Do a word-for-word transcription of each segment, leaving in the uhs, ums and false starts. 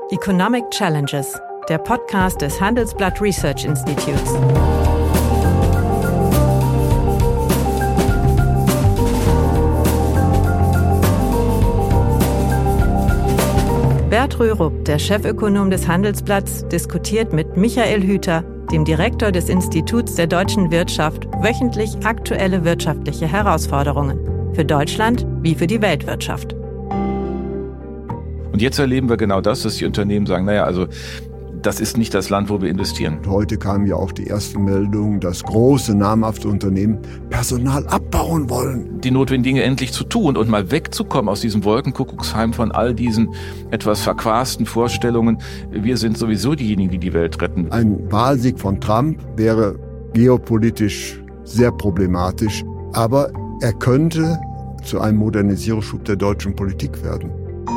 Economic Challenges, der Podcast des Handelsblatt Research Institutes. Bert Rürup, der Chefökonom des Handelsblatts, diskutiert mit Michael Hüter, dem Direktor des Instituts der deutschen Wirtschaft, wöchentlich aktuelle wirtschaftliche Herausforderungen. Für Deutschland wie für die Weltwirtschaft. Und jetzt erleben wir genau das, dass die Unternehmen sagen, naja, also das ist nicht das Land, wo wir investieren. Heute kamen ja auch die ersten Meldungen, dass große, namhafte Unternehmen Personal abbauen wollen. Die notwendigen Dinge endlich zu tun und mal wegzukommen aus diesem Wolkenkuckucksheim von all diesen etwas verquasten Vorstellungen. Wir sind sowieso diejenigen, die die Welt retten. Ein Wahlsieg von Trump wäre geopolitisch sehr problematisch, aber er könnte zu einem Modernisierungsschub der deutschen Politik werden.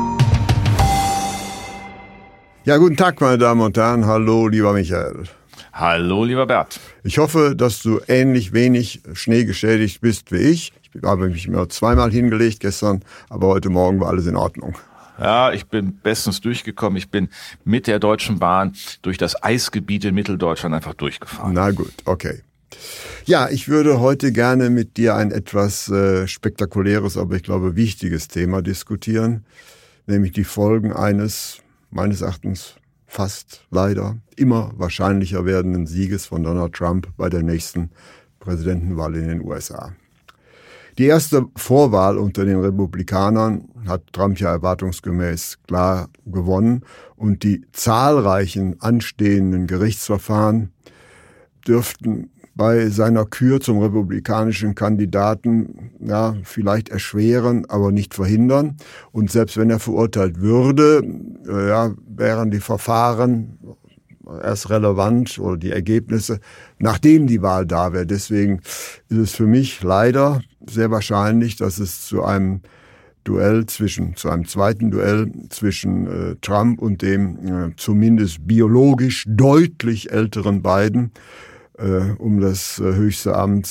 Ja, guten Tag, meine Damen und Herren. Hallo, lieber Michael. Hallo, lieber Bert. Ich hoffe, dass du ähnlich wenig schneegeschädigt bist wie ich. Ich habe mich nur zweimal hingelegt gestern, aber heute Morgen war alles in Ordnung. Ja, ich bin bestens durchgekommen. Ich bin mit der Deutschen Bahn durch das Eisgebiet in Mitteldeutschland einfach durchgefahren. Na gut, okay. Ja, ich würde heute gerne mit dir ein etwas äh, spektakuläres, aber ich glaube wichtiges Thema diskutieren, nämlich die Folgen eines meines Erachtens fast leider immer wahrscheinlicher werdenden Sieges von Donald Trump bei der nächsten Präsidentenwahl in den U S A. Die erste Vorwahl unter den Republikanern hat Trump ja erwartungsgemäß klar gewonnen und die zahlreichen anstehenden Gerichtsverfahren dürften bei seiner Kür zum republikanischen Kandidaten ja vielleicht erschweren, aber nicht verhindern. Und selbst wenn er verurteilt würde, ja, wären die Verfahren erst relevant oder die Ergebnisse, nachdem die Wahl da wäre. Deswegen ist es für mich leider sehr wahrscheinlich, dass es zu einem Duell zwischen, zu einem zweiten Duell zwischen äh, Trump und dem äh, zumindest biologisch deutlich älteren Biden Äh, um das äh, höchste Amt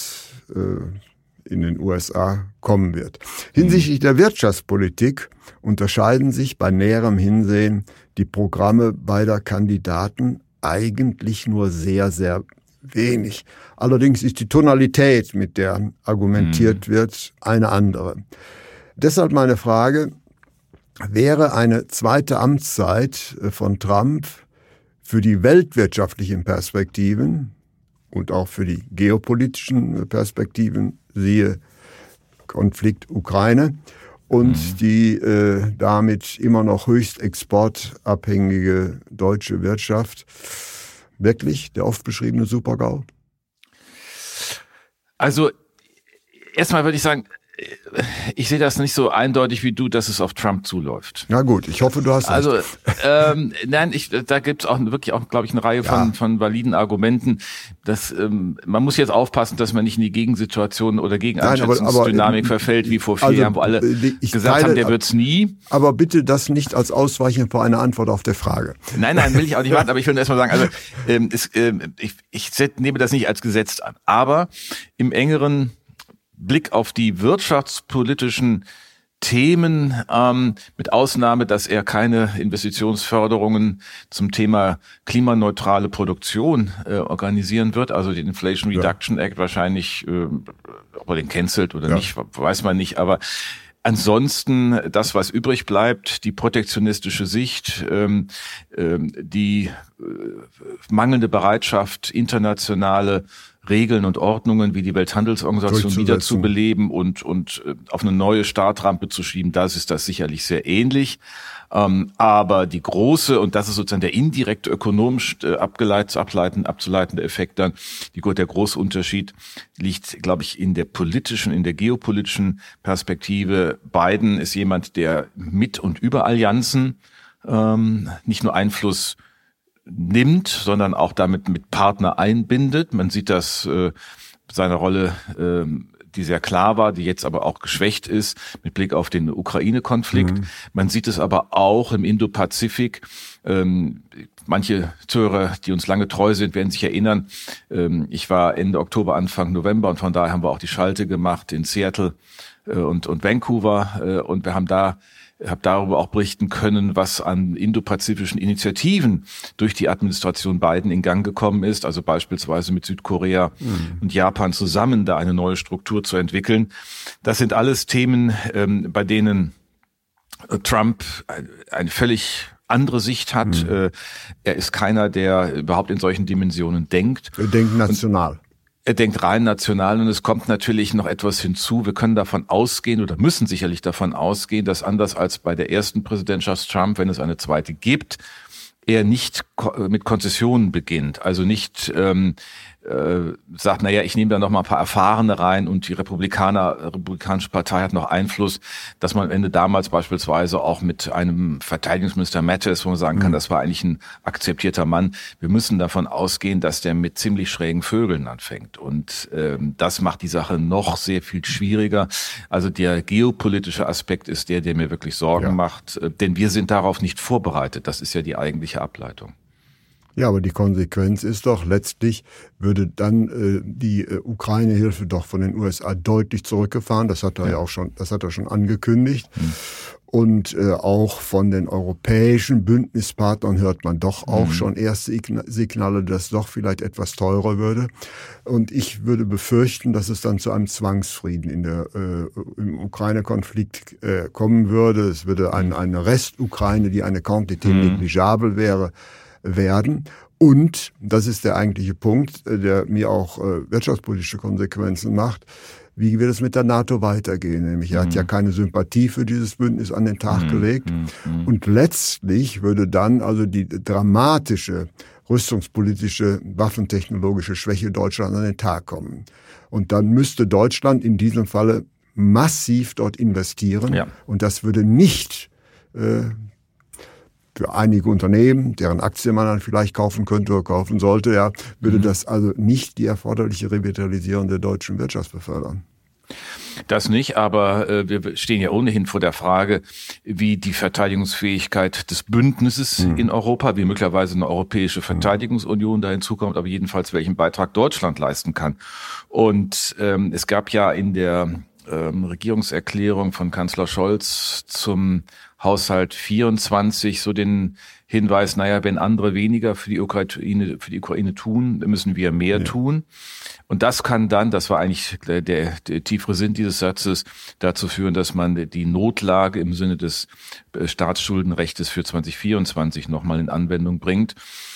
äh, in den U S A kommen wird. Hinsichtlich der Wirtschaftspolitik unterscheiden sich bei näherem Hinsehen die Programme beider Kandidaten eigentlich nur sehr, sehr wenig. Allerdings ist die Tonalität, mit der argumentiert mhm. wird, eine andere. Deshalb meine Frage, wäre eine zweite Amtszeit von Trump für die weltwirtschaftlichen Perspektiven und auch für die geopolitischen Perspektiven, siehe Konflikt Ukraine, und mhm. die äh, damit immer noch höchst exportabhängige deutsche Wirtschaft, wirklich der oft beschriebene Super-GAU? Also erstmal würde ich sagen, ich sehe das nicht so eindeutig wie du, dass es auf Trump zuläuft. Na gut, ich hoffe, du hast recht. Also ähm, nein, ich, da gibt es auch wirklich auch, glaube ich, eine Reihe von ja. von validen Argumenten. Dass, ähm, man muss jetzt aufpassen, dass man nicht in die Gegensituation oder Gegeneinschätzungsdynamik verfällt, wie vor vier also, Jahren, wo alle gesagt teile, haben, der wird's nie. Aber bitte das nicht als Ausweichen vor einer Antwort auf der Frage. Nein, nein, will ich auch nicht warten, aber ich will erst mal sagen, also ähm, es, ähm, ich, ich nehme das nicht als gesetzt an. Aber im engeren Blick auf die wirtschaftspolitischen Themen, ähm, mit Ausnahme, dass er keine Investitionsförderungen zum Thema klimaneutrale Produktion äh, organisieren wird, also den Inflation Reduction ja. Act wahrscheinlich, äh, ob er den cancelt oder ja. nicht, weiß man nicht, aber ansonsten das, was übrig bleibt, die protektionistische Sicht, ähm, ähm, die äh, mangelnde Bereitschaft, internationale Regeln und Ordnungen wie die Welthandelsorganisation wieder zu beleben und und äh, auf eine neue Startrampe zu schieben, das ist das sicherlich sehr ähnlich. Ähm, aber die große, und das ist sozusagen der indirekte ökonomisch äh, abgeleitet, ableiten, abzuleitende Effekt dann, die, der große Unterschied liegt, glaube ich, in der politischen, in der geopolitischen Perspektive. Biden ist jemand, der mit und über Allianzen ähm, nicht nur Einfluss nimmt, sondern auch damit mit Partner einbindet. Man sieht das äh, seine Rolle, äh, die sehr klar war, die jetzt aber auch geschwächt ist mit Blick auf den Ukraine-Konflikt. Mhm. Man sieht es aber auch im Indo-Pazifik. Ähm, manche Zuhörer, die uns lange treu sind, werden sich erinnern. Ähm, ich war Ende Oktober, Anfang November und von daher haben wir auch die Schalte gemacht in Seattle äh, und, und Vancouver äh, und wir haben da habe darüber auch berichten können, was an indopazifischen Initiativen durch die Administration Biden in Gang gekommen ist, also beispielsweise mit Südkorea mhm. und Japan zusammen da eine neue Struktur zu entwickeln. Das sind alles Themen, ähm, bei denen Trump eine völlig andere Sicht hat. Mhm. Er ist keiner, der überhaupt in solchen Dimensionen denkt. Er denkt national. Und er denkt rein national und es kommt natürlich noch etwas hinzu. Wir können davon ausgehen oder müssen sicherlich davon ausgehen, dass anders als bei der ersten Präsidentschaft Trump, wenn es eine zweite gibt, er nicht mit Konzessionen beginnt, also nicht ähm, äh, sagt, naja, ich nehme da noch mal ein paar Erfahrene rein und die Republikaner, Republikanische Partei hat noch Einfluss, dass man am Ende damals beispielsweise auch mit einem Verteidigungsminister Mattis, wo man sagen kann, mhm. das war eigentlich ein akzeptierter Mann. Wir müssen davon ausgehen, dass der mit ziemlich schrägen Vögeln anfängt und ähm, das macht die Sache noch sehr viel schwieriger. Also der geopolitische Aspekt ist der, der mir wirklich Sorgen ja. macht, denn wir sind darauf nicht vorbereitet. Das ist ja die eigentliche Ableitung. Ja, aber die Konsequenz ist doch, letztlich würde dann äh, die äh, Ukraine-Hilfe doch von den U S A deutlich zurückgefahren. Das hat er ja, ja auch schon, das hat er schon angekündigt. Hm. Und äh, auch von den europäischen Bündnispartnern hört man doch auch hm. schon erste Signale, dass doch vielleicht etwas teurer würde. Und ich würde befürchten, dass es dann zu einem Zwangsfrieden in der, äh, im Ukraine-Konflikt äh, kommen würde. Es würde ein, eine Rest-Ukraine, die eine Quantité hm. negligible wäre, werden. Und, das ist der eigentliche Punkt, der mir auch äh, wirtschaftspolitische Konsequenzen macht, wie wird es mit der NATO weitergehen? Nämlich, er mhm. hat ja keine Sympathie für dieses Bündnis an den Tag mhm. gelegt. Mhm. Und letztlich würde dann also die dramatische rüstungspolitische, waffentechnologische Schwäche Deutschlands an den Tag kommen. Und dann müsste Deutschland in diesem Falle massiv dort investieren. Ja. Und das würde nicht äh, für einige Unternehmen, deren Aktien man dann vielleicht kaufen könnte oder kaufen sollte, ja, würde mhm. das also nicht die erforderliche Revitalisierung der deutschen Wirtschaft befördern. Das nicht, aber äh, wir stehen ja ohnehin vor der Frage, wie die Verteidigungsfähigkeit des Bündnisses mhm. in Europa, wie möglicherweise eine europäische Verteidigungsunion da hinzukommt, aber jedenfalls welchen Beitrag Deutschland leisten kann. Und ähm, es gab ja in der ähm, Regierungserklärung von Kanzler Scholz zum Haushalt vierundzwanzig so den Hinweis, naja, wenn andere weniger für die Ukraine, für die Ukraine tun, müssen wir mehr ja. tun. Und das kann dann, das war eigentlich der, der, der tiefere Sinn dieses Satzes, dazu führen, dass man die Notlage im Sinne des Staatsschuldenrechtes für zwanzig vierundzwanzig nochmal in Anwendung bringt.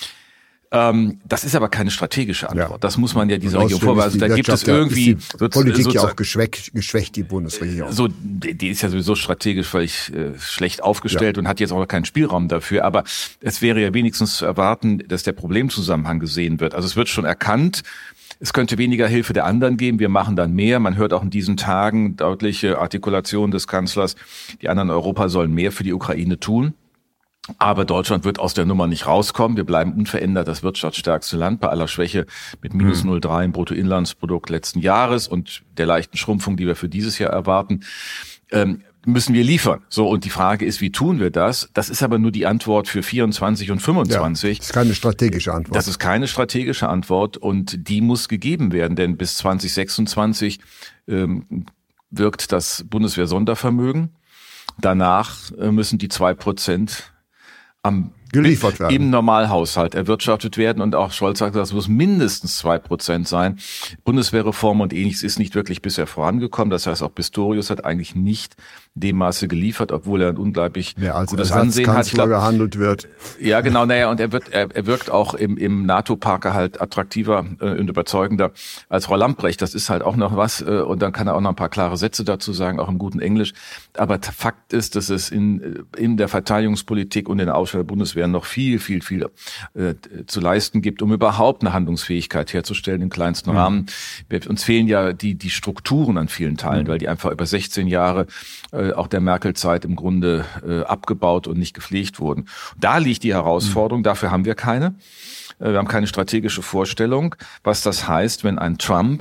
Ähm, das ist aber keine strategische Antwort. Ja. Das muss man ja dieser Regierung vorweisen. Also da gibt es irgendwie ist die Politik so, ja auch geschwächt, geschwächt die Bundesregierung. So, die ist ja sowieso strategisch völlig äh, schlecht aufgestellt ja. und hat jetzt auch keinen Spielraum dafür. Aber es wäre ja wenigstens zu erwarten, dass der Problemzusammenhang gesehen wird. Also es wird schon erkannt. Es könnte weniger Hilfe der anderen geben. Wir machen dann mehr. Man hört auch in diesen Tagen deutliche Artikulationen des Kanzlers. Die anderen in Europa sollen mehr für die Ukraine tun. Aber Deutschland wird aus der Nummer nicht rauskommen. Wir bleiben unverändert das wirtschaftsstärkste Land bei aller Schwäche mit minus null Komma drei im Bruttoinlandsprodukt letzten Jahres und der leichten Schrumpfung, die wir für dieses Jahr erwarten, ähm, müssen wir liefern. So, und die Frage ist, wie tun wir das? Das ist aber nur die Antwort für vierundzwanzig und fünfundzwanzig. Ja, das ist keine strategische Antwort. Das ist keine strategische Antwort und die muss gegeben werden, denn bis zwanzig sechsundzwanzig ähm, wirkt das Bundeswehr-Sondervermögen. Danach äh, müssen die zwei Prozent am geliefert werden. Im Normalhaushalt erwirtschaftet werden und auch Scholz sagt, das muss mindestens zwei Prozent sein. Bundeswehrreform und ähnliches ist nicht wirklich bisher vorangekommen. Das heißt, auch Pistorius hat eigentlich nicht dem Maße geliefert, obwohl er ein unglaublich ja, als gutes Ansehen hat. Ich glaub, gehandelt wird. Ja, genau. Naja, und er wird, er, er wirkt auch im, im NATO-Parker halt attraktiver äh, und überzeugender als Frau Lambrecht. Das ist halt auch noch was. Äh, und dann kann er auch noch ein paar klare Sätze dazu sagen, auch im guten Englisch. Aber Fakt ist, dass es in, in der Verteidigungspolitik und in der Ausstellung der Bundeswehr noch viel, viel, viel äh, zu leisten gibt, um überhaupt eine Handlungsfähigkeit herzustellen im kleinsten mhm. Rahmen. Wir, uns fehlen ja die, die Strukturen an vielen Teilen, mhm. weil die einfach über sechzehn Jahre äh, auch der Merkel-Zeit im Grunde äh, abgebaut und nicht gepflegt wurden. Da liegt die Herausforderung, mhm. dafür haben wir keine. Äh, wir haben keine strategische Vorstellung, was das heißt, wenn ein Trump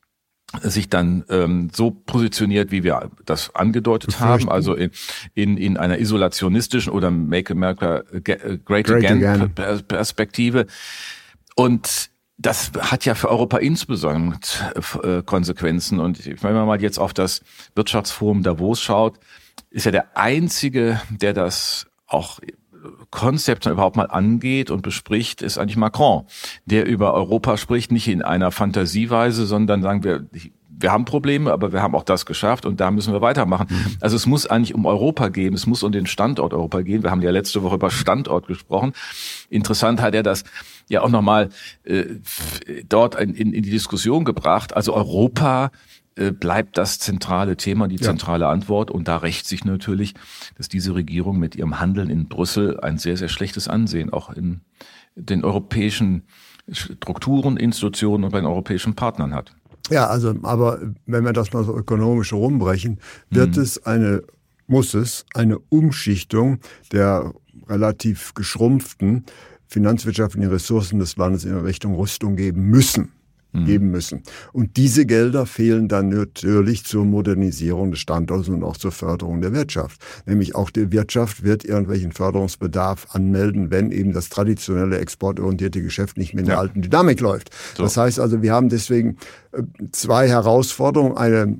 sich dann ähm, so positioniert, wie wir das angedeutet haben, also in, in, in einer isolationistischen oder Make America Great, Great Again, Again Perspektive. Und Das hat ja für Europa insbesondere Konsequenzen. Und wenn man mal jetzt auf das Wirtschaftsforum Davos schaut, ist ja der Einzige, der das auch konzeptuell überhaupt mal angeht und bespricht, ist eigentlich Macron, der über Europa spricht, nicht in einer Fantasieweise, sondern sagen wir, wir haben Probleme, aber wir haben auch das geschafft und da müssen wir weitermachen. Mhm. Also es muss eigentlich um Europa gehen, es muss um den Standort Europa gehen. Wir haben ja letzte Woche über Standort gesprochen. Interessant hat er das ja auch nochmal äh, dort in, in, in die Diskussion gebracht. Also Europa äh, bleibt das zentrale Thema, die zentrale ja. Antwort. Und da rächt sich natürlich, dass diese Regierung mit ihrem Handeln in Brüssel ein sehr, sehr schlechtes Ansehen auch in den europäischen Strukturen, Institutionen und bei den europäischen Partnern hat. Ja, also, aber wenn wir das mal so ökonomisch rumbrechen, wird mhm. es eine, muss es eine Umschichtung der relativ geschrumpften finanzwirtschaftlichen Ressourcen des Landes in Richtung Rüstung geben müssen. Mhm. geben müssen. Und diese Gelder fehlen dann natürlich zur Modernisierung des Standorts und auch zur Förderung der Wirtschaft. Nämlich auch die Wirtschaft wird irgendwelchen Förderungsbedarf anmelden, wenn eben das traditionelle exportorientierte Geschäft nicht mehr in der ja. alten Dynamik läuft. So. Das heißt also, wir haben deswegen zwei Herausforderungen, eine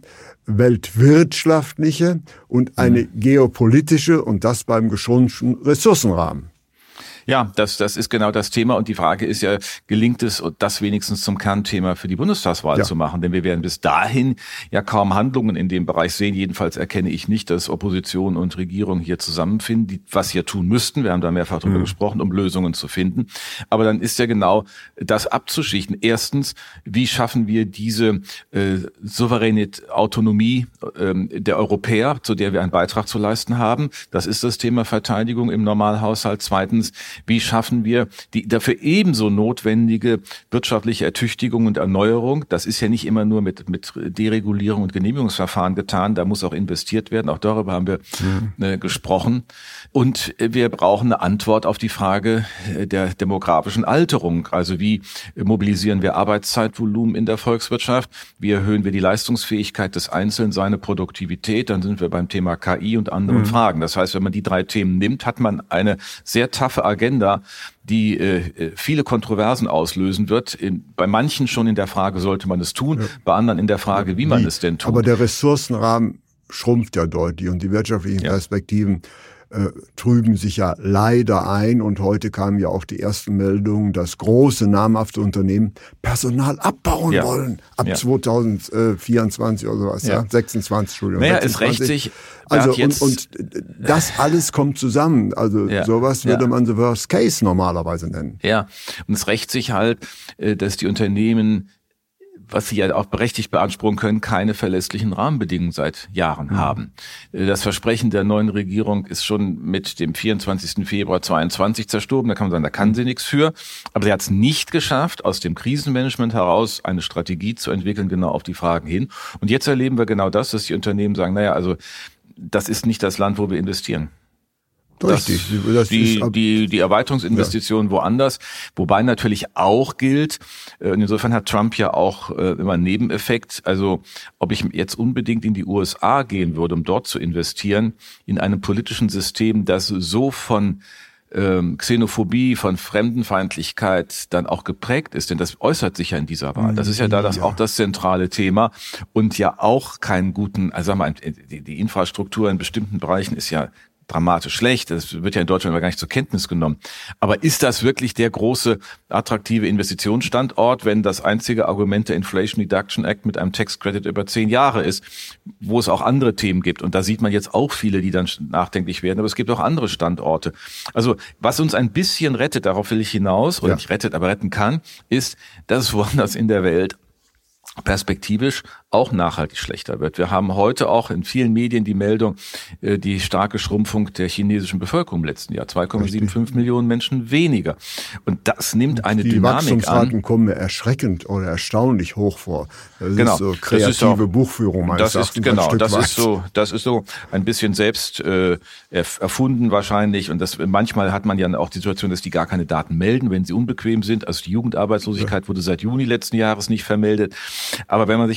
weltwirtschaftliche und eine mhm. geopolitische und das beim geschrumpften Ressourcenrahmen. Ja, das, das ist genau das Thema. Und die Frage ist ja, gelingt es, das wenigstens zum Kernthema für die Bundestagswahl ja. zu machen? Denn wir werden bis dahin ja kaum Handlungen in dem Bereich sehen. Jedenfalls erkenne ich nicht, dass Opposition und Regierung hier zusammenfinden, die, was sie ja tun müssten. Wir haben da mehrfach drüber mhm. gesprochen, um Lösungen zu finden. Aber dann ist ja genau das abzuschichten. Erstens, wie schaffen wir diese äh, souveräne Autonomie äh, der Europäer, zu der wir einen Beitrag zu leisten haben? Das ist das Thema Verteidigung im Normalhaushalt. Zweitens, wie schaffen wir die dafür ebenso notwendige wirtschaftliche Ertüchtigung und Erneuerung? Das ist ja nicht immer nur mit, mit Deregulierung und Genehmigungsverfahren getan. Da muss auch investiert werden. Auch darüber haben wir mhm. äh, gesprochen. Und wir brauchen eine Antwort auf die Frage der demografischen Alterung. Also wie mobilisieren wir Arbeitszeitvolumen in der Volkswirtschaft? Wie erhöhen wir die Leistungsfähigkeit des Einzelnen, seine Produktivität? Dann sind wir beim Thema K I und anderen mhm. Fragen. Das heißt, wenn man die drei Themen nimmt, hat man eine sehr taffe Agenda, die äh, viele Kontroversen auslösen wird. In, bei manchen schon in der Frage, sollte man es tun? Ja. Bei anderen in der Frage, wie man wie? es denn tut. Aber der Ressourcenrahmen schrumpft ja deutlich und die wirtschaftlichen ja. Perspektiven Äh, trüben sich ja leider ein und heute kamen ja auch die ersten Meldungen, dass große namhafte Unternehmen Personal abbauen ja. wollen ab ja. zwanzig vierundzwanzig oder sowas, ja, ja? sechsundzwanzig, Entschuldigung. Naja, es rächt sich. Also und, und das alles kommt zusammen. Also ja. sowas würde ja. man the worst case normalerweise nennen. Ja, und es rächt sich halt, dass die Unternehmen, was sie ja auch berechtigt beanspruchen können, keine verlässlichen Rahmenbedingungen seit Jahren mhm. haben. Das Versprechen der neuen Regierung ist schon mit dem vierundzwanzigsten Februar zweiundzwanzig zerstorben. Da kann man sagen, da kann sie nichts für. Aber sie hat es nicht geschafft, aus dem Krisenmanagement heraus eine Strategie zu entwickeln, genau auf die Fragen hin. Und jetzt erleben wir genau das, dass die Unternehmen sagen, naja, also das ist nicht das Land, wo wir investieren. Richtig. Das, das die, ist, die, die Erweiterungsinvestitionen ja. woanders, wobei natürlich auch gilt, und insofern hat Trump ja auch äh, immer einen Nebeneffekt, also ob ich jetzt unbedingt in die U S A gehen würde, um dort zu investieren, in einem politischen System, das so von ähm, Xenophobie, von Fremdenfeindlichkeit dann auch geprägt ist, denn das äußert sich ja in dieser Wahl. Das ist ja da das ja. auch das zentrale Thema und ja auch keinen guten, also sagen wir mal, die, die Infrastruktur in bestimmten Bereichen ist ja dramatisch schlecht. Das wird ja in Deutschland aber gar nicht zur Kenntnis genommen. Aber ist das wirklich der große, attraktive Investitionsstandort, wenn das einzige Argument der Inflation Reduction Act mit einem Tax Credit über zehn Jahre ist, wo es auch andere Themen gibt? Und da sieht man jetzt auch viele, die dann nachdenklich werden. Aber es gibt auch andere Standorte. Also was uns ein bisschen rettet, darauf will ich hinaus, oder ja. nicht rettet, aber retten kann, ist, dass es woanders in der Welt perspektivisch auch nachhaltig schlechter wird. Wir haben heute auch in vielen Medien die Meldung, die starke Schrumpfung der chinesischen Bevölkerung im letzten Jahr. zwei Komma fünfundsiebzig Millionen Menschen weniger. Und das nimmt eine die Dynamik an. Die Wachstumsraten kommen mir erschreckend oder erstaunlich hoch vor. Das genau. ist so kreative das ist auch, Buchführung meines das ist, Genau, das weit. ist so, das ist so ein bisschen selbst äh, erfunden wahrscheinlich. Und das manchmal hat man ja auch die Situation, dass die gar keine Daten melden, wenn sie unbequem sind. Also die Jugendarbeitslosigkeit ja. wurde seit Juni letzten Jahres nicht vermeldet. Aber wenn man sich mal anschaut,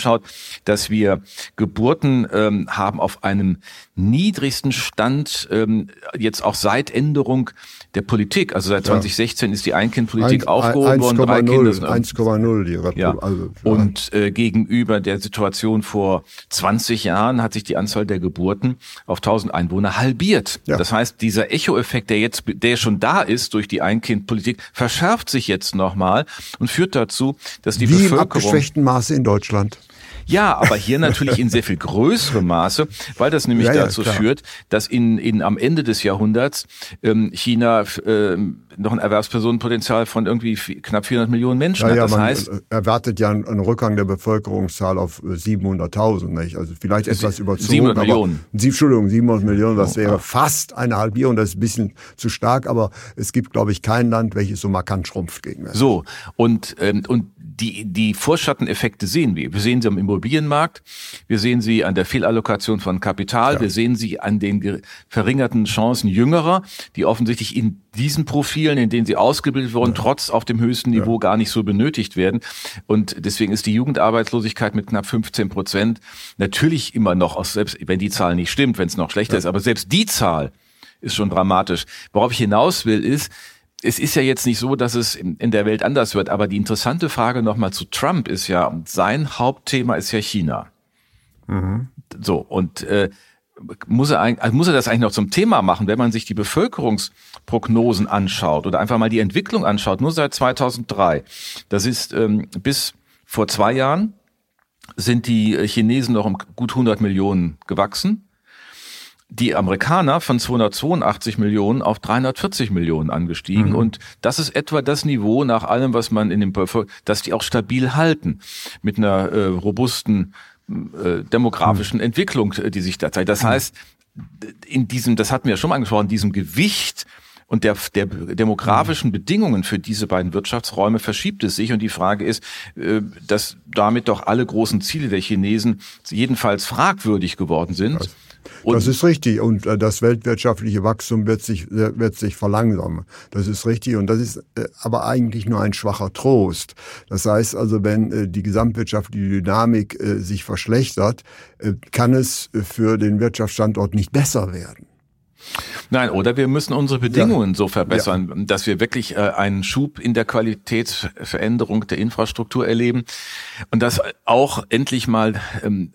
anschaut, dass wir Geburten ähm, haben auf einem niedrigsten Stand, ähm, jetzt auch seit Änderung der Politik. Also seit zwanzig sechzehn ja. ist die Ein-Kind-Politik aufgehoben worden. Drei Kinder, eins Komma null die Republik. Ja. Also, und äh, gegenüber der Situation vor zwanzig Jahren hat sich die Anzahl der Geburten auf tausend Einwohner halbiert. Ja. Das heißt, dieser Echo-Effekt, der jetzt, der schon da ist durch die Ein-Kind-Politik, verschärft sich jetzt nochmal und führt dazu, dass die Wie Bevölkerung... im abgeschwächten Maße in Deutschland. Ja, aber hier natürlich in sehr viel größerem Maße, weil das nämlich ja, dazu ja, führt, dass in, in am Ende des Jahrhunderts ähm, China ähm, noch ein Erwerbspersonenpotenzial von irgendwie knapp vierhundert Millionen Menschen ja, hat. Ja, das man heißt, erwartet ja einen Rückgang der Bevölkerungszahl auf siebenhunderttausend, nicht? Also vielleicht etwas überzogen. siebenhundert Millionen. Aber, Entschuldigung, siebenhundert Millionen, das wäre oh, fast eine Halbierung, das ist ein bisschen zu stark, aber es gibt, glaube ich, kein Land, welches so markant schrumpft gegenwärtig. So, und, ähm, und die, die Vorschatteneffekte sehen wir. Wir sehen sie am Immobilienmarkt, wir sehen sie an der Fehlallokation von Kapital, ja. wir sehen sie an den verringerten Chancen Jüngerer, die offensichtlich in diesen Profilen, in denen sie ausgebildet wurden, ja. trotz auf dem höchsten Niveau ja. gar nicht so benötigt werden. Und deswegen ist die Jugendarbeitslosigkeit mit knapp fünfzehn Prozent natürlich immer noch, aus, selbst wenn die Zahl nicht stimmt, wenn es noch schlechter ja. ist, aber selbst die Zahl ist schon dramatisch. Worauf ich hinaus will, ist, es ist ja jetzt nicht so, dass es in der Welt anders wird, aber die interessante Frage nochmal zu Trump ist ja, sein Hauptthema ist ja China. Mhm. So, und äh, muss er, also muss er das eigentlich noch zum Thema machen, wenn man sich die Bevölkerungsprognosen anschaut oder einfach mal die Entwicklung anschaut, nur seit zweitausenddrei. Das ist ähm, bis vor zwei Jahren sind die Chinesen noch um gut hundert Millionen gewachsen. Die Amerikaner von zweihundertzweiundachtzig Millionen auf dreihundertvierzig Millionen angestiegen. Mhm. Und das ist etwa das Niveau nach allem, was man in dem Bevölkerung, dass die auch stabil halten mit einer äh, robusten äh, demografischen mhm. Entwicklung, die sich da zeigt. Das heißt, in diesem, das hatten wir ja schon mal angesprochen, diesem Gewicht und der, der demografischen Bedingungen für diese beiden Wirtschaftsräume verschiebt es sich. Und die Frage ist, äh, dass damit doch alle großen Ziele der Chinesen jedenfalls fragwürdig geworden sind. Was? Und das ist richtig und das weltwirtschaftliche Wachstum wird sich wird sich verlangsamen. Das ist richtig und das ist aber eigentlich nur ein schwacher Trost. Das heißt also, wenn die gesamtwirtschaftliche Dynamik sich verschlechtert, kann es für den Wirtschaftsstandort nicht besser werden. Nein, oder wir müssen unsere Bedingungen ja. so verbessern, ja. dass wir wirklich äh, einen Schub in der Qualitätsveränderung der Infrastruktur erleben und dass auch endlich mal ähm,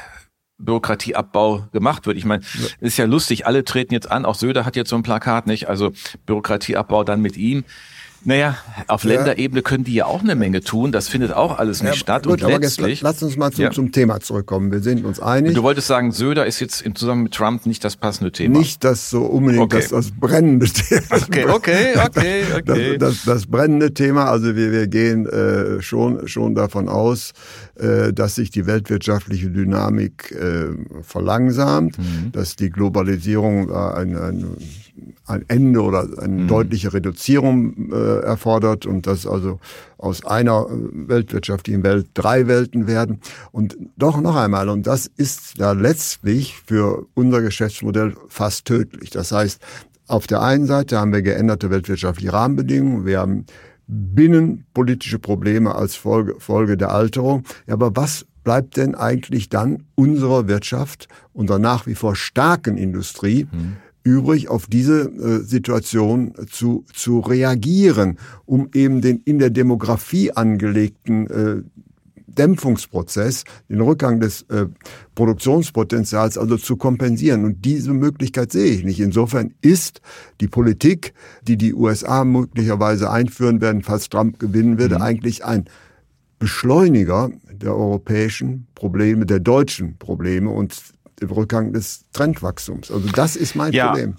Bürokratieabbau gemacht wird. Ich meine, ja. ist ja lustig, alle treten jetzt an, auch Söder hat jetzt so ein Plakat, nicht? Also Bürokratieabbau dann mit ihm. Naja, auf ja. Länderebene können die ja auch eine Menge tun. Das findet auch alles nicht ja, statt. Gut, und aber letztlich, jetzt, lass uns mal zum, ja. zum Thema zurückkommen. Wir sind uns einig. Du wolltest sagen, Söder ist jetzt im Zusammenhang mit Trump nicht das passende Thema. Nicht das so unbedingt okay. das, das brennende Thema. Okay, okay, okay, okay. Das, das, das brennende Thema. Also wir, wir gehen äh, schon, schon davon aus, äh, dass sich die weltwirtschaftliche Dynamik äh, verlangsamt, mhm. dass die Globalisierung äh, ein, ein ein Ende oder eine mhm. deutliche Reduzierung äh, erfordert und dass also aus einer weltwirtschaftlichen Welt drei Welten werden. Und doch noch einmal, und das ist ja letztlich für unser Geschäftsmodell fast tödlich. Das heißt, auf der einen Seite haben wir geänderte weltwirtschaftliche Rahmenbedingungen, wir haben binnenpolitische Probleme als Folge, Folge der Alterung. Ja, aber was bleibt denn eigentlich dann unserer Wirtschaft, unserer nach wie vor starken Industrie, mhm. übrig, auf diese äh, Situation zu, zu reagieren, um eben den in der Demografie angelegten äh, Dämpfungsprozess, den Rückgang des äh, Produktionspotenzials also zu kompensieren. Und diese Möglichkeit sehe ich nicht. Insofern ist die Politik, die die U S A möglicherweise einführen werden, falls Trump gewinnen würde, mhm. eigentlich ein Beschleuniger der europäischen Probleme, der deutschen Probleme und dem Rückgang des Trendwachstums. Also das ist mein ja, Problem.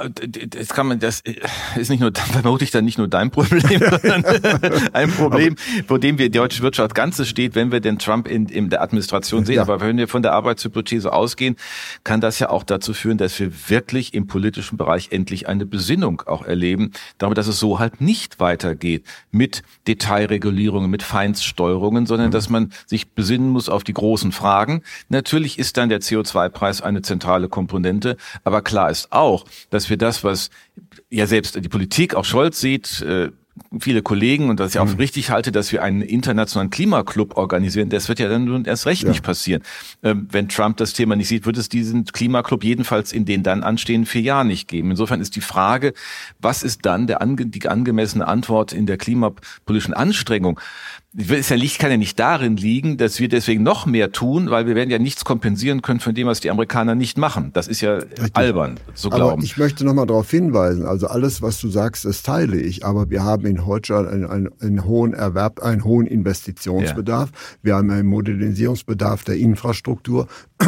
Das kann man, das ist nicht nur, vermutlich dann nicht nur dein Problem, sondern ein Problem, vor dem wir die deutsche Wirtschaft Ganzes steht, wenn wir den Trump in, in der Administration sehen. Ja. Aber wenn wir von der Arbeitshypothese ausgehen, kann das ja auch dazu führen, dass wir wirklich im politischen Bereich endlich eine Besinnung auch erleben, darüber, dass es so halt nicht weitergeht mit Detailregulierungen, mit Feinststeuerungen, sondern mhm. dass man sich besinnen muss auf die großen Fragen. Natürlich ist dann der C O zwei Preis eine zentrale Komponente, aber klar ist auch, dass wir das, was ja selbst die Politik, auch Scholz sieht, viele Kollegen und das ich auch für richtig halte, dass wir einen internationalen Klimaclub organisieren. Das wird ja dann nun erst recht ja. nicht passieren. Ähm, wenn Trump das Thema nicht sieht, wird es diesen Klimaclub jedenfalls in den dann anstehenden vier Jahren nicht geben. Insofern ist die Frage, was ist dann der ange- die angemessene Antwort in der klimapolitischen Anstrengung? Es ja Licht kann ja nicht darin liegen, dass wir deswegen noch mehr tun, weil wir werden ja nichts kompensieren können von dem, was die Amerikaner nicht machen. Das ist ja Richtig. albern, so glauben. Aber ich möchte noch mal darauf hinweisen, also alles, was du sagst, das teile ich, aber wir haben in Deutschland einen, einen, einen hohen Erwerb, einen hohen Investitionsbedarf, ja. wir haben einen Modernisierungsbedarf der Infrastruktur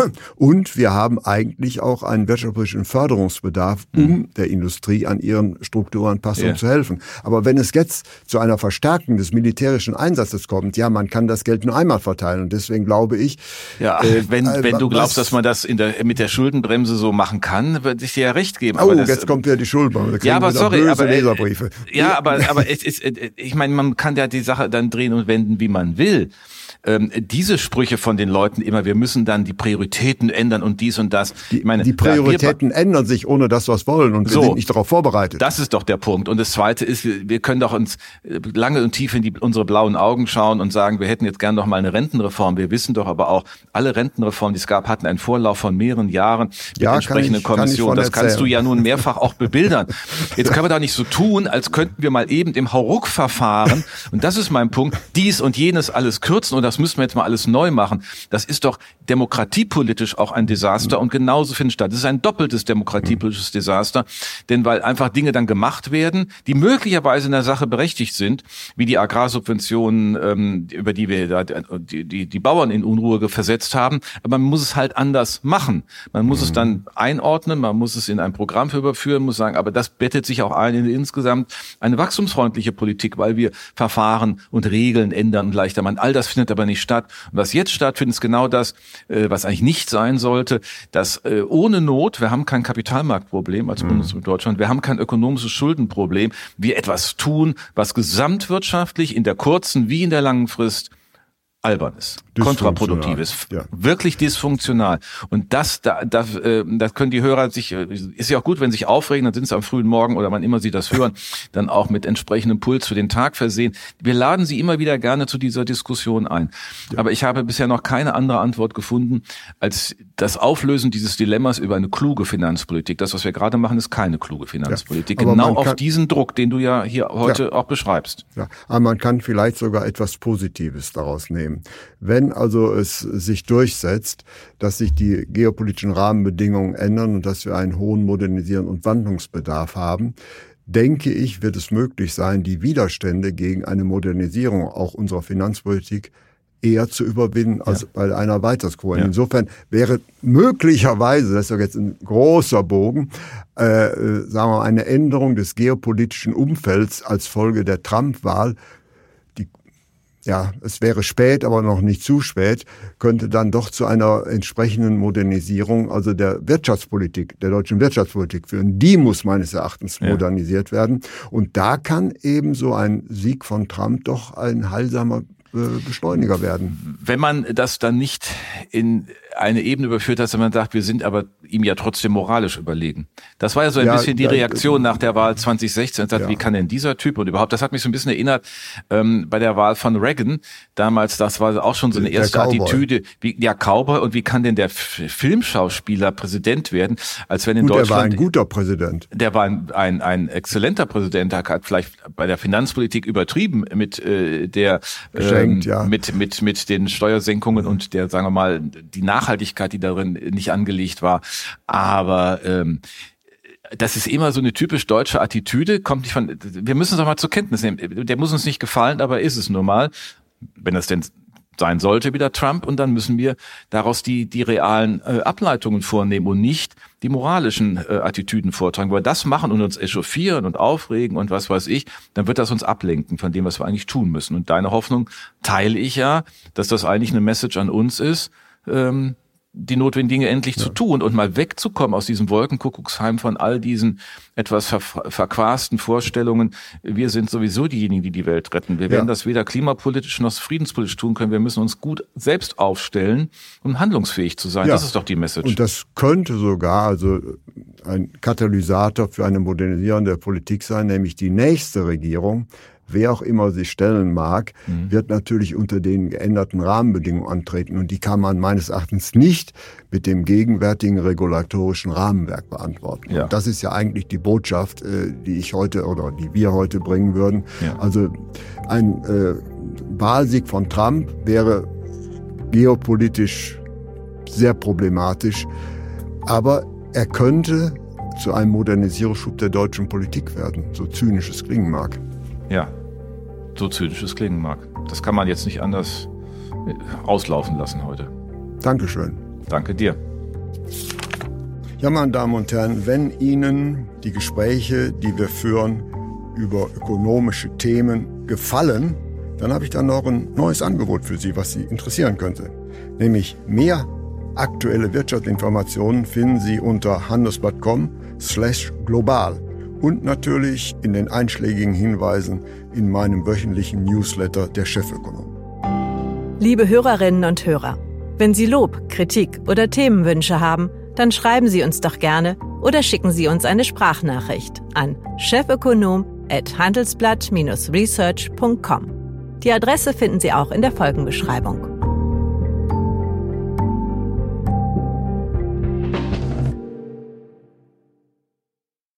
und wir haben eigentlich auch einen wirtschaftlichen Förderungsbedarf, um mhm. der Industrie an ihren Strukturanpassungen ja. zu helfen. Aber wenn es jetzt zu einer Verstärkung des militärischen Einsatzes kommt, ja, man kann das Geld nur einmal verteilen und deswegen glaube ich... Ja, äh, wenn, äh, wenn du glaubst, was, dass man das in der, mit der Schuldenbremse so machen kann, würde ich dir ja recht geben. Oh, aber das, jetzt kommt wieder die Schuldenbremse. Ja, aber sorry, aber, Leserbriefe. Ja, aber, aber es ist, ich meine, man kann ja die Sache dann drehen und wenden, wie man will. Ähm, diese Sprüche von den Leuten immer, wir müssen dann die Prioritäten ändern und dies und das. Die, ich meine, die Prioritäten wir, ändern sich, ohne dass wir es wollen und wir so, sind nicht darauf vorbereitet. Das ist doch der Punkt. Und das Zweite ist, wir, wir können doch uns lange und tief in die, unsere blauen Augen schauen und sagen, wir hätten jetzt gern noch mal eine Rentenreform. Wir wissen doch aber auch, alle Rentenreformen, die es gab, hatten einen Vorlauf von mehreren Jahren mit ja, entsprechenden Kommissionen. Das kannst du ja nun mehrfach auch bebildern. Jetzt können wir doch nicht so tun, als könnten wir mal eben im Hauruck-Verfahren, und das ist mein Punkt, dies und jenes alles kürzen und das müssen wir jetzt mal alles neu machen. Das ist doch demokratiepolitisch auch ein Desaster und genauso findet statt. Das ist ein doppeltes demokratiepolitisches Desaster, denn weil einfach Dinge dann gemacht werden, die möglicherweise in der Sache berechtigt sind, wie die Agrarsubventionen, ähm, über die wir da die, die, die Bauern in Unruhe versetzt haben, aber man muss es halt anders machen. Man muss mhm. es dann einordnen, man muss es in ein Programm überführen, muss sagen, aber das bettet sich auch ein in insgesamt eine wachstumsfreundliche Politik, weil wir Verfahren und Regeln ändern und leichter machen. All das findet aber nicht statt. Und was jetzt stattfindet, ist genau das, was eigentlich nicht sein sollte, dass ohne Not, wir haben kein Kapitalmarktproblem als Bundesrepublik Deutschland, wir haben kein ökonomisches Schuldenproblem, wir etwas tun, was gesamtwirtschaftlich in der kurzen wie in der langen Frist albern ist, kontraproduktiv ist, ja. wirklich dysfunktional. Und das, da, da, äh, das können die Hörer sich, ist ja auch gut, wenn sie sich aufregen, dann sind sie am frühen Morgen oder wann immer sie das hören, dann auch mit entsprechendem Puls für den Tag versehen. Wir laden sie immer wieder gerne zu dieser Diskussion ein. Ja. Aber ich habe bisher noch keine andere Antwort gefunden, als das Auflösen dieses Dilemmas über eine kluge Finanzpolitik. Das, was wir gerade machen, ist keine kluge Finanzpolitik. Ja, genau auf diesen Druck, den du ja hier heute ja. auch beschreibst. Ja, aber man kann vielleicht sogar etwas Positives daraus nehmen. Wenn also es sich durchsetzt, dass sich die geopolitischen Rahmenbedingungen ändern und dass wir einen hohen Modernisierungs- und Wandlungsbedarf haben, denke ich, wird es möglich sein, die Widerstände gegen eine Modernisierung auch unserer Finanzpolitik eher zu überwinden als ja. bei einer Weiterquote. Ja. Insofern wäre möglicherweise, das ist ja jetzt ein großer Bogen, äh, sagen wir mal, eine Änderung des geopolitischen Umfelds als Folge der Trump-Wahl, ja, es wäre spät, aber noch nicht zu spät, könnte dann doch zu einer entsprechenden Modernisierung, also der Wirtschaftspolitik, der deutschen Wirtschaftspolitik führen. Die muss meines Erachtens ja. modernisiert werden. Und da kann eben so ein Sieg von Trump doch ein heilsamer Beschleuniger werden. Wenn man das dann nicht in eine Ebene überführt hat, dass man sagt, wir sind aber ihm ja trotzdem moralisch überlegen. Das war ja so ein ja, bisschen die ja, Reaktion nach der Wahl zwanzig sechzehn. Sagt, ja. Wie kann denn dieser Typ und überhaupt, das hat mich so ein bisschen erinnert ähm, bei der Wahl von Reagan. Damals, das war auch schon so eine der erste Cowboy. Attitüde. Wie, ja, Cowboy, und wie kann denn der F- Filmschauspieler Präsident werden, als wenn in Gut, Deutschland... Der war ein guter Präsident. Der war ein, ein, ein exzellenter Präsident, der hat vielleicht bei der Finanzpolitik übertrieben mit äh, der... Geschenkt, ähm, ja. Mit, mit, mit den Steuersenkungen und der, sagen wir mal, die Nachhaltigkeit, die darin nicht angelegt war. Aber ähm, das ist immer so eine typisch deutsche Attitüde, kommt nicht von, wir müssen es doch mal zur Kenntnis nehmen. Der muss uns nicht gefallen, aber ist es nun mal, wenn das denn sein sollte, wieder Trump, und dann müssen wir daraus die, die realen äh, Ableitungen vornehmen und nicht die moralischen äh, Attitüden vortragen. Weil wir das machen und uns echauffieren und aufregen und was weiß ich, dann wird das uns ablenken von dem, was wir eigentlich tun müssen. Und deine Hoffnung teile ich ja, dass das eigentlich eine Message an uns ist, ähm, die notwendigen Dinge endlich ja. zu tun und mal wegzukommen aus diesem Wolkenkuckucksheim von all diesen etwas ver- verquasten Vorstellungen. Wir sind sowieso diejenigen, die die Welt retten. Wir ja. werden das weder klimapolitisch noch friedenspolitisch tun können. Wir müssen uns gut selbst aufstellen, um handlungsfähig zu sein. Ja. Das ist doch die Message. Und das könnte sogar also ein Katalysator für eine Modernisierung der Politik sein, nämlich die nächste Regierung wer auch immer sie stellen mag, mhm. wird natürlich unter den geänderten Rahmenbedingungen antreten. Und die kann man meines Erachtens nicht mit dem gegenwärtigen regulatorischen Rahmenwerk beantworten. Ja. Und das ist ja eigentlich die Botschaft, die ich heute oder die wir heute bringen würden. Ja. Also ein äh, Wahlsieg von Trump wäre geopolitisch sehr problematisch, aber er könnte zu einem Modernisierungsschub der deutschen Politik werden, so zynisch es klingen mag. Ja, so zynisch es klingen mag. Das kann man jetzt nicht anders auslaufen lassen heute. Dankeschön. Danke dir. Ja, meine Damen und Herren, wenn Ihnen die Gespräche, die wir führen, über ökonomische Themen gefallen, dann habe ich da noch ein neues Angebot für Sie, was Sie interessieren könnte. Nämlich mehr aktuelle Wirtschaftsinformationen finden Sie unter handelsblatt punkt com slash global und natürlich in den einschlägigen Hinweisen in meinem wöchentlichen Newsletter der Chefökonom. Liebe Hörerinnen und Hörer, wenn Sie Lob, Kritik oder Themenwünsche haben, dann schreiben Sie uns doch gerne oder schicken Sie uns eine Sprachnachricht an chefökonom at handelsblatt Bindestrich research punkt com. Die Adresse finden Sie auch in der Folgenbeschreibung.